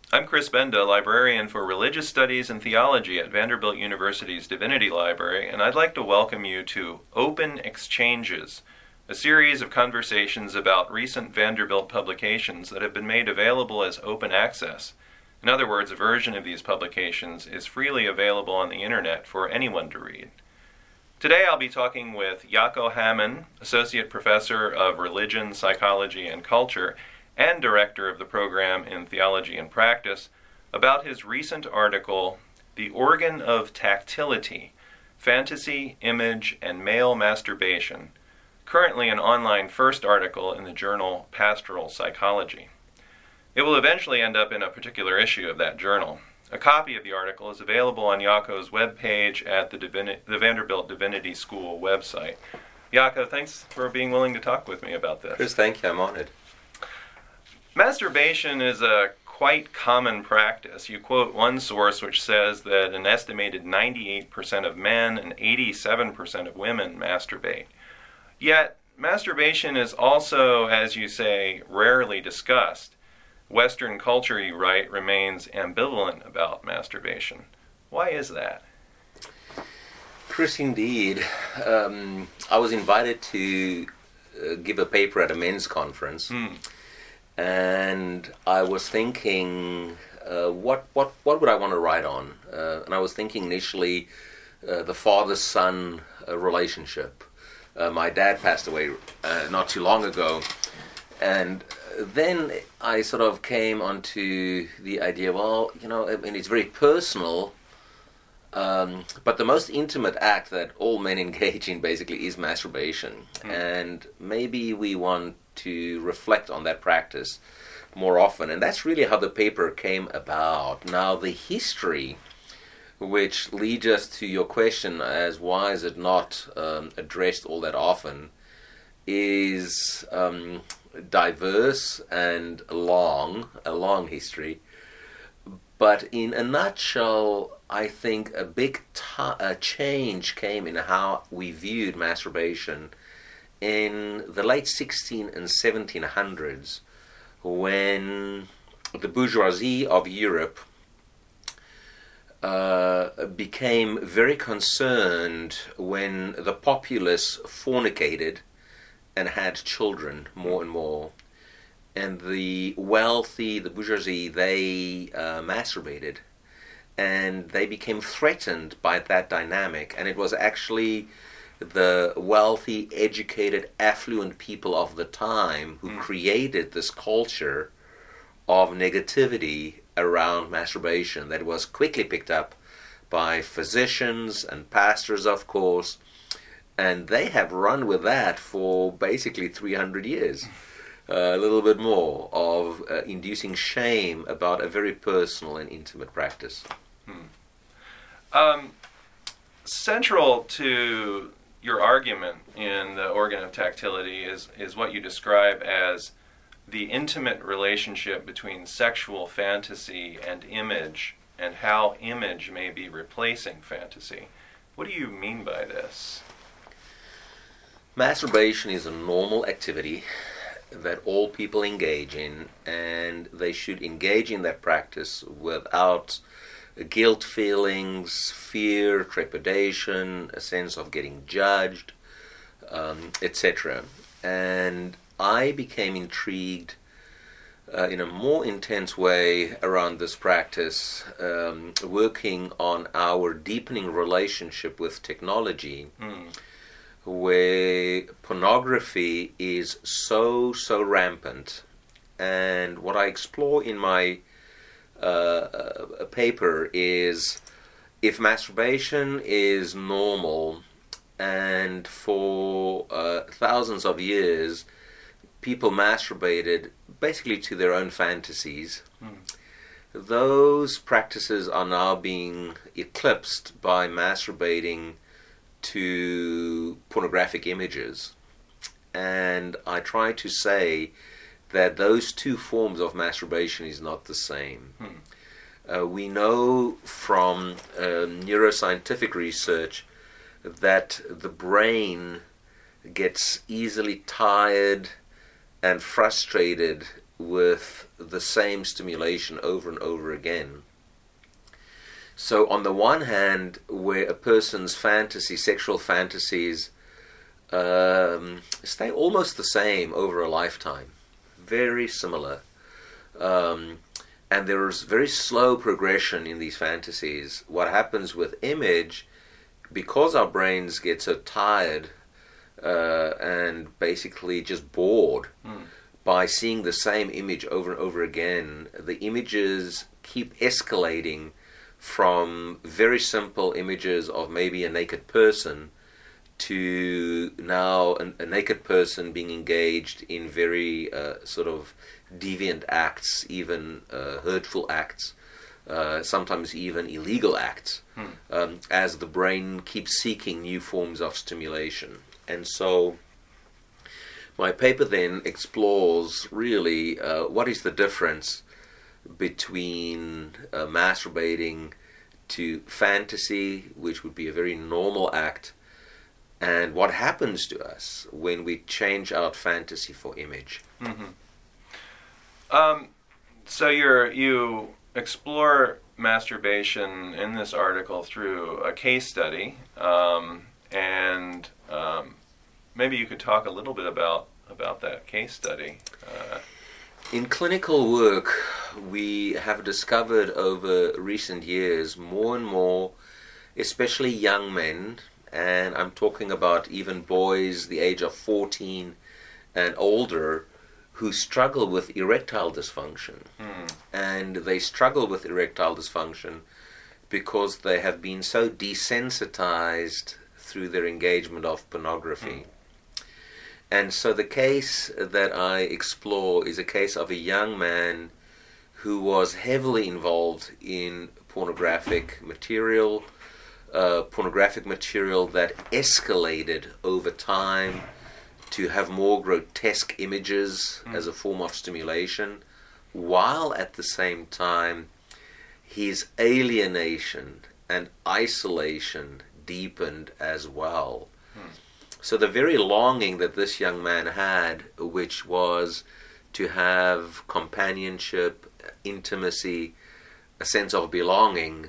I'm Chris Benda, librarian for Religious Studies and Theology at Vanderbilt University's Divinity Library, and I'd like to welcome you to Open Exchanges, a series of conversations about recent Vanderbilt publications that have been made available as open access. In other words, a version of these publications is freely available on the internet for anyone to read. Today I'll be talking with Jaakko Hamman, Associate Professor of Religion, Psychology, and Culture, and Director of the Program in Theology and Practice, about his recent article, The Organ of Tactility, Fantasy, Image, and Male Masturbation, currently an online first article in the journal Pastoral Psychology. It will eventually end up in a particular issue of that journal. A copy of the article is available on Jaakko's webpage at the Vanderbilt Divinity School website. Jaakko, thanks for being willing to talk with me about this. Chris, thank you. I'm honored. Masturbation is a quite common practice. You quote one source which says that an estimated 98% of men and 87% of women masturbate. Yet, masturbation is also, as you say, rarely discussed. Western culture, you write, remains ambivalent about masturbation. Why is that? Chris, indeed. I was invited to give a paper at a men's conference, and I was thinking, what would I want to write on? And I was thinking initially the father-son relationship. My dad passed away not too long ago, and then I sort of came onto the idea, well, it's very personal, but the most intimate act that all men engage in basically is masturbation. And maybe we want to reflect on that practice more often. And that's really how the paper came about. Now, the history, which leads us to your question as why is it not addressed all that often, is diverse and a long history. But in a nutshell, I think a big change came in how we viewed masturbation in the late 16 and 1700s, when the bourgeoisie of Europe became very concerned when the populace fornicated and had children more and more. And the wealthy, the bourgeoisie, they masturbated. And they became threatened by that dynamic. And it was actually the wealthy, educated, affluent people of the time who created this culture of negativity around masturbation that was quickly picked up by physicians and pastors, of course. And they have run with that for basically 300 years. A little bit more of inducing shame about a very personal and intimate practice. Central to your argument in The Organ of Tactility is what you describe as the intimate relationship between sexual fantasy and image, and how image may be replacing fantasy. What do you mean by this? Masturbation is a normal activity that all people engage in, and they should engage in that practice without guilt feelings, fear, trepidation, a sense of getting judged, etc. And I became intrigued in a more intense way around this practice, working on our deepening relationship with technology, where pornography is so rampant. And what I explore in my paper is, if masturbation is normal, and for thousands of years people masturbated basically to their own fantasies, those practices are now being eclipsed by masturbating to pornographic images. And I try to say that those two forms of masturbation is not the same. We know from neuroscientific research that the brain gets easily tired and frustrated with the same stimulation over and over again. So on the one hand, where a person's sexual fantasies stay almost the same over a lifetime, very similar, and there's very slow progression in these fantasies. What happens with image, because our brains get so tired and basically just bored by seeing the same image over and over again, the images keep escalating from very simple images of maybe a naked person to now a naked person being engaged in very sort of deviant acts, even hurtful acts, sometimes even illegal acts, as the brain keeps seeking new forms of stimulation. And so my paper then explores really what is the difference between masturbating to fantasy, which would be a very normal act, and what happens to us when we change out fantasy for image. So you explore masturbation in this article through a case study, and maybe you could talk a little bit about that case study. In clinical work, we have discovered over recent years more and more, especially young men, and I'm talking about even boys the age of 14 and older, who struggle with erectile dysfunction. And they struggle with erectile dysfunction because they have been so desensitized through their engagement of pornography. And so the case that I explore is a case of a young man who was heavily involved in pornographic material that escalated over time to have more grotesque images as a form of stimulation, while at the same time his alienation and isolation deepened as well. So the very longing that this young man had, which was to have companionship, intimacy, a sense of belonging,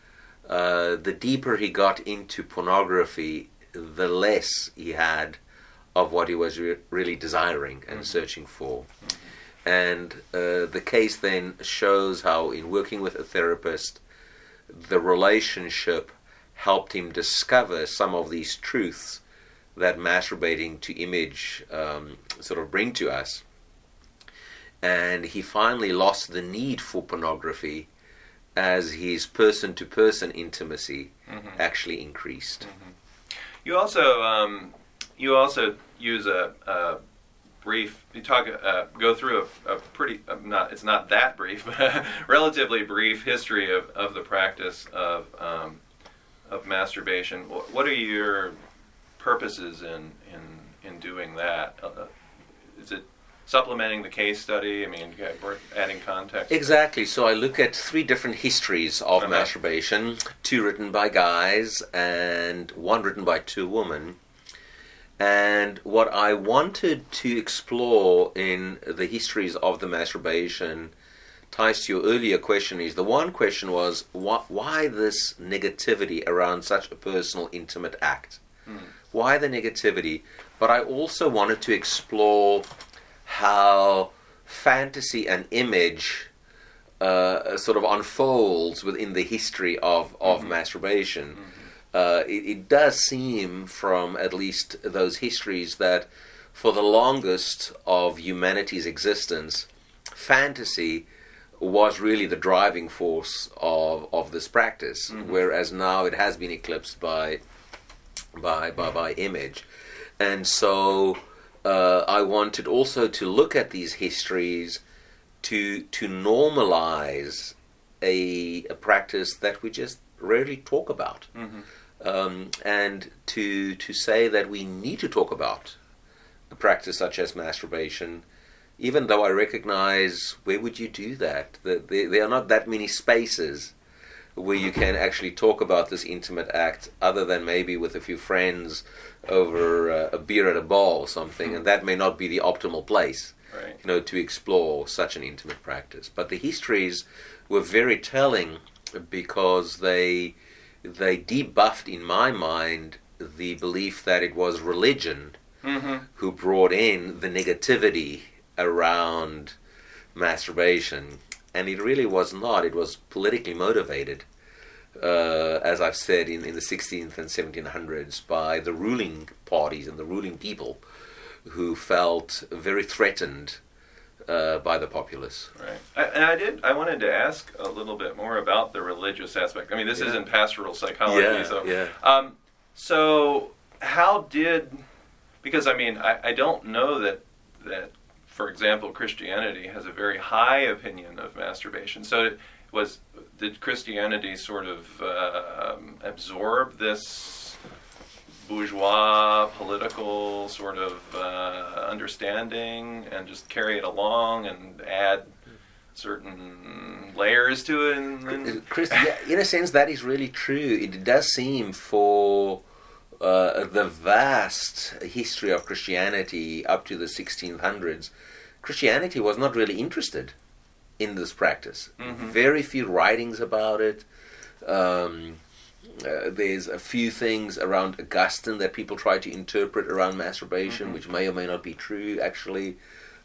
the deeper he got into pornography, the less he had of what he was really desiring and searching for. And the case then shows how, in working with a therapist, the relationship helped him discover some of these truths that masturbating to image sort of bring to us. And he finally lost the need for pornography as his person-to-person intimacy actually increased. You also use a brief. You go through a pretty it's not that brief, but a relatively brief history of the practice of masturbation. What are your purposes in doing that? Is it supplementing the case study? I mean, adding context? Exactly. So I look at 3 different histories of masturbation, 2 written by guys and 1 written by 2 women. And what I wanted to explore in the histories of the masturbation ties to your earlier question. Is the one question was, why this negativity around such a personal, intimate act? Why the negativity? But I also wanted to explore how fantasy and image sort of unfolds within the history of masturbation. It does seem from at least those histories that for the longest of humanity's existence, fantasy was really the driving force of this practice, whereas now it has been eclipsed by image. And so I wanted also to look at these histories to normalize a practice that we just rarely talk about, and to say that we need to talk about a practice such as masturbation, even though I recognize, where would you do that? There are not that many spaces where you can actually talk about this intimate act, other than maybe with a few friends over a beer at a bar or something, and that may not be the optimal place. right. To explore such an intimate practice. But the histories were very telling because they debuffed, in my mind, the belief that it was religion who brought in the negativity around masturbation. And it really was not. It was politically motivated, as I've said, in the 16th and 1700s by the ruling parties and the ruling people who felt very threatened by the populace. Right. I wanted to ask a little bit more about the religious aspect. I mean, this is in pastoral psychology. So how did... Because, I mean, I don't know that, for example, Christianity has a very high opinion of masturbation. So did Christianity sort of absorb this bourgeois political sort of understanding and just carry it along and add certain layers to it? Chris, in a sense, that is really true. It does seem for the vast history of Christianity up to the 1600s, Christianity was not really interested in this practice. Very few writings about it. There's a few things around Augustine that people try to interpret around masturbation, which may or may not be true, actually.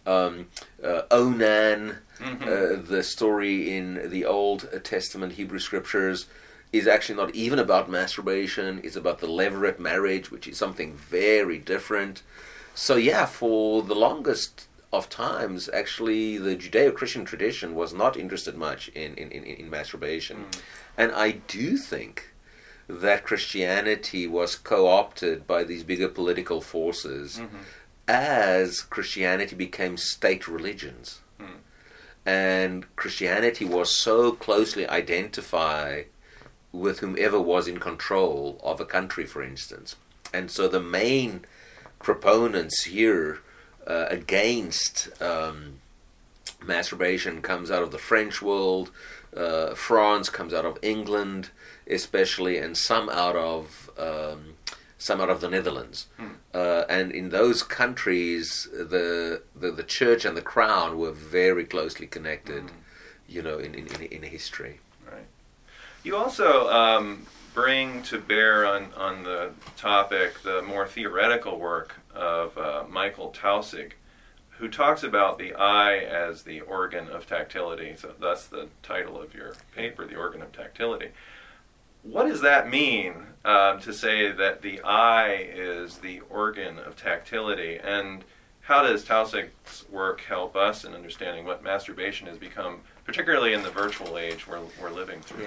Onan, the story in the Old Testament Hebrew Scriptures, is actually not even about masturbation. It's about the levirate marriage, which is something very different. So for the longest of times, actually, the Judeo-Christian tradition was not interested much in masturbation. And I do think that Christianity was co-opted by these bigger political forces as Christianity became state religions. And Christianity was so closely identified with whomever was in control of a country, for instance. And so the main proponents here against masturbation comes out of the French world, France comes out of England especially, and some out of the Netherlands. And in those countries, the church and the crown were very closely connected, in history. Right. You also bring to bear on the topic the more theoretical work of Michael Taussig, who talks about the eye as the organ of tactility. So that's the title of your paper, The Organ of Tactility. What does that mean, to say that the eye is the organ of tactility? And how does Taussig's work help us in understanding what masturbation has become, particularly in the virtual age we're living through?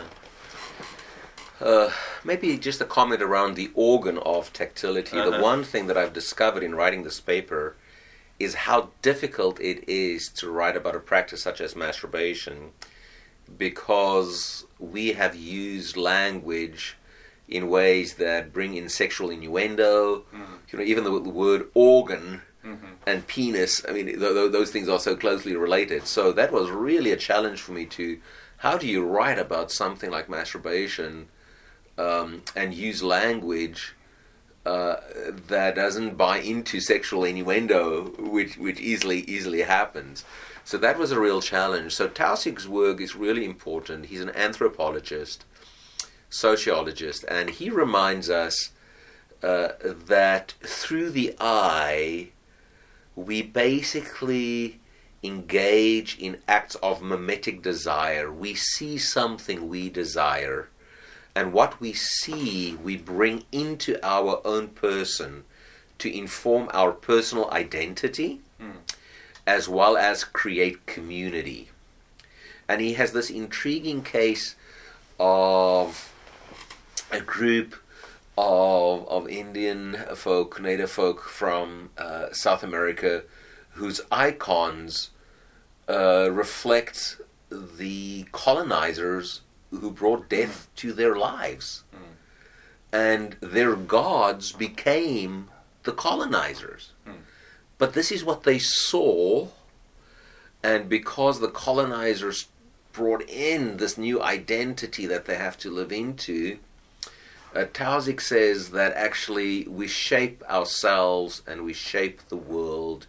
Maybe just a comment around the organ of tactility. The one thing that I've discovered in writing this paper is how difficult it is to write about a practice such as masturbation, because we have used language in ways that bring in sexual innuendo. Even the word organ and penis, I mean, those things are so closely related. So that was really a challenge for me how do you write about something like masturbation and use language that doesn't buy into sexual innuendo, which easily happens. So that was a real challenge. So Taussig's work is really important. He's an anthropologist, sociologist, and he reminds us that through the eye, we basically engage in acts of mimetic desire. We see something we desire, and what we see, we bring into our own person to inform our personal identity, as well as create community. And he has this intriguing case of a group of Indian folk, native folk from South America, whose icons reflect the colonizers who brought death to their lives. And their gods became the colonizers. But this is what they saw, and because the colonizers brought in this new identity that they have to live into, Taussig says that actually we shape ourselves and we shape the world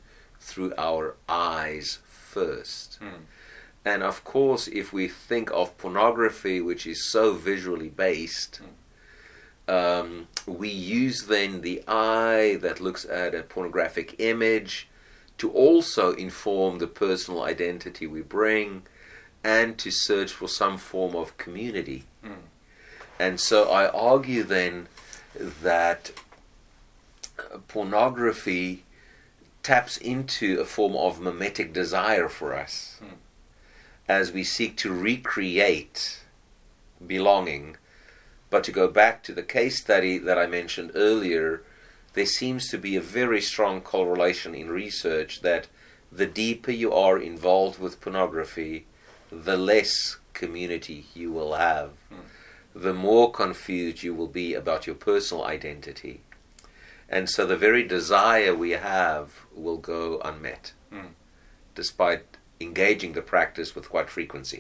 through our eyes first. And of course, if we think of pornography, which is so visually based, we use then the eye that looks at a pornographic image to also inform the personal identity we bring and to search for some form of community. And so I argue then that pornography taps into a form of mimetic desire for us as we seek to recreate belonging. But to go back to the case study that I mentioned earlier, there seems to be a very strong correlation in research that the deeper you are involved with pornography, the less community you will have, the more confused you will be about your personal identity. And so the very desire we have will go unmet, despite engaging the practice with quite frequency.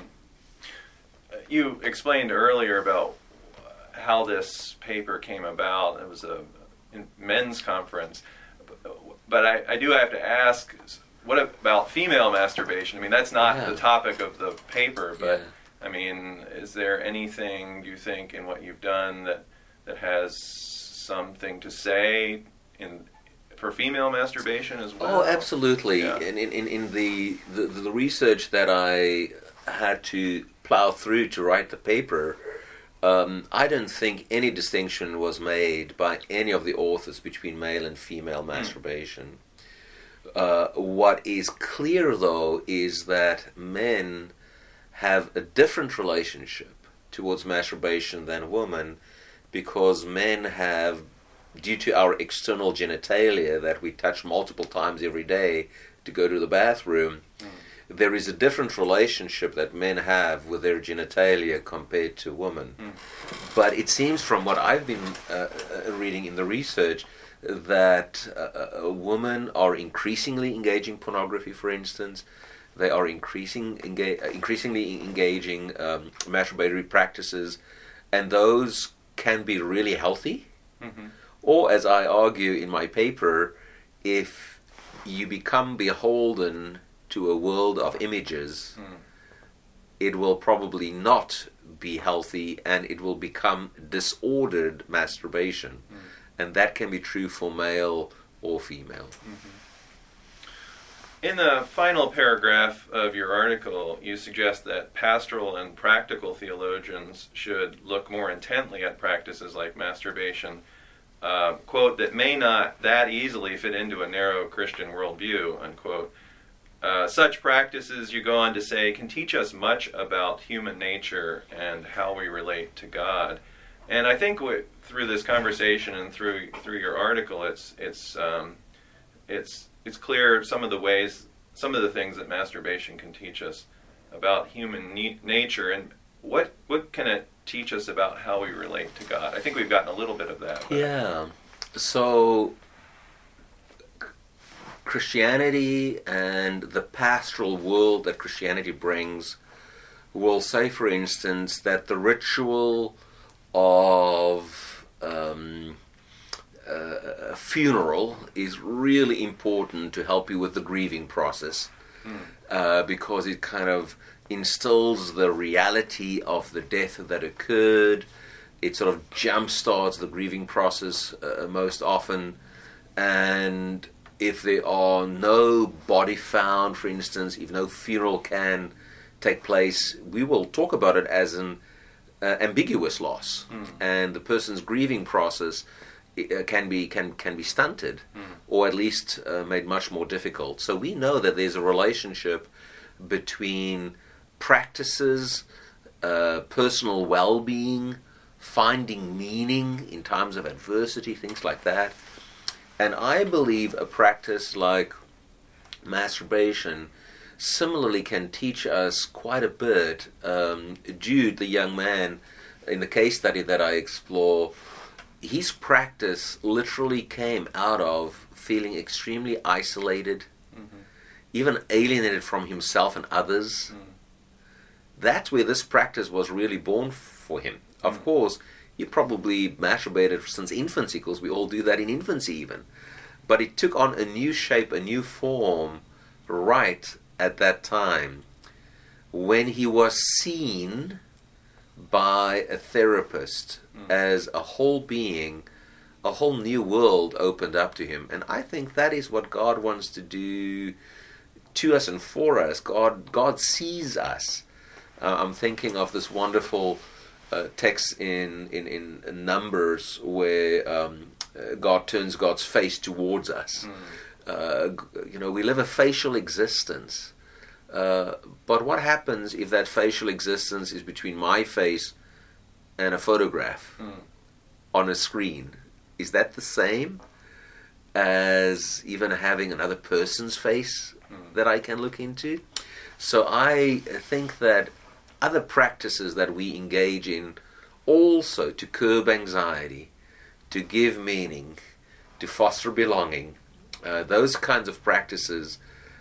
You explained earlier about how this paper came about. It was a men's conference. But I do have to ask, what about female masturbation? I mean, that's not the topic of the paper, but I mean, is there anything, you think, in what you've done that has something to say for female masturbation as well? Oh, absolutely. In the research that I had to plow through to write the paper, I don't think any distinction was made by any of the authors between male and female masturbation. What is clear, though, is that men have a different relationship towards masturbation than women, because men have, due to our external genitalia that we touch multiple times every day to go to the bathroom, there is a different relationship that men have with their genitalia compared to women. But it seems from what I've been reading in the research that women are increasingly engaging pornography, for instance. They are increasingly engaging masturbatory practices, and those can be really healthy. Or, as I argue in my paper, if you become beholden to a world of images, it will probably not be healthy, and it will become disordered masturbation. And that can be true for male or female. In the final paragraph of your article, you suggest that pastoral and practical theologians should look more intently at practices like masturbation, quote, that may not that easily fit into a narrow Christian worldview, unquote. Such practices, you go on to say, can teach us much about human nature and how we relate to God. And I think through this conversation and through your article, it's clear some of the things that masturbation can teach us about human nature, and what can it teach us about how we relate to God? I think we've gotten a little bit of that. Yeah. So Christianity and the pastoral world that Christianity brings will say, for instance, that the ritual of a funeral is really important to help you with the grieving process, because it kind of instills the reality of the death that occurred. It sort of jump-starts the grieving process most often. And if there are no body found, for instance, if no funeral can take place, we will talk about it as an ambiguous loss, and the person's grieving process can be stunted, or at least made much more difficult. So we know that there's a relationship between practices, personal well-being, finding meaning in times of adversity, things like that. And I believe a practice like masturbation similarly can teach us quite a bit. Jude, the young man, in the case study that I explore, his practice literally came out of feeling extremely isolated, even alienated from himself and others. That's where this practice was really born for him. Of course, he probably masturbated since infancy, because we all do that in infancy even. but it took on a new shape, a new form, right at that time, when he was seen by a therapist as a whole being. A whole new world opened up to him. And I think that is what God wants to do to us and for us. God sees us. I'm thinking of this wonderful text in Numbers where God turns God's face towards us. We live a facial existence. But what happens if that facial existence is between my face and a photograph on a screen? Is that the same as even having another person's face that I can look into? So I think that other practices that we engage in also to curb anxiety, to give meaning, to foster belonging, those kinds of practices,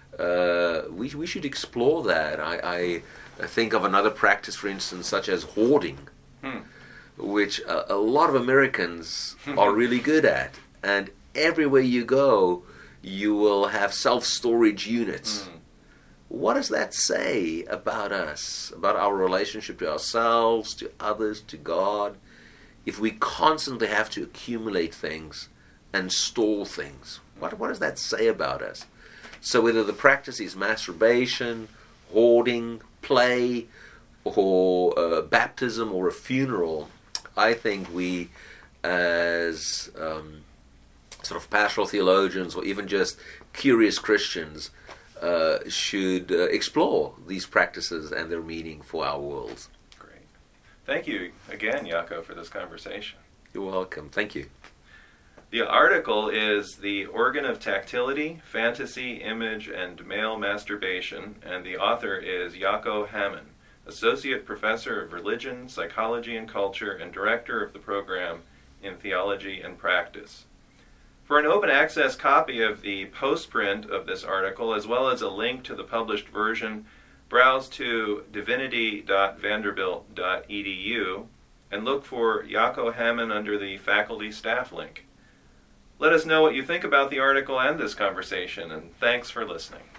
we should explore that. I think of another practice, for instance, such as hoarding, which a lot of Americans are really good at. And everywhere you go, you will have self-storage units. What does that say about us, about our relationship to ourselves, to others, to God, if we constantly have to accumulate things and store things? What does that say about us? So whether the practice is masturbation, hoarding, play, or baptism or a funeral, I think we, as sort of pastoral theologians or even just curious Christians, should explore these practices and their meaning for our worlds. Great. Thank you again, Jaco, for this conversation. You're welcome. Thank you. The article is The Organ of Tactility, Fantasy, Image, and Male Masturbation, and the author is Jaco Hamann, Associate Professor of Religion, Psychology and Culture, and Director of the Program in Theology and Practice. For an open access copy of the postprint of this article, as well as a link to the published version, browse to divinity.vanderbilt.edu and look for Jaco Hamann under the faculty staff link. Let us know what you think about the article and this conversation, and thanks for listening.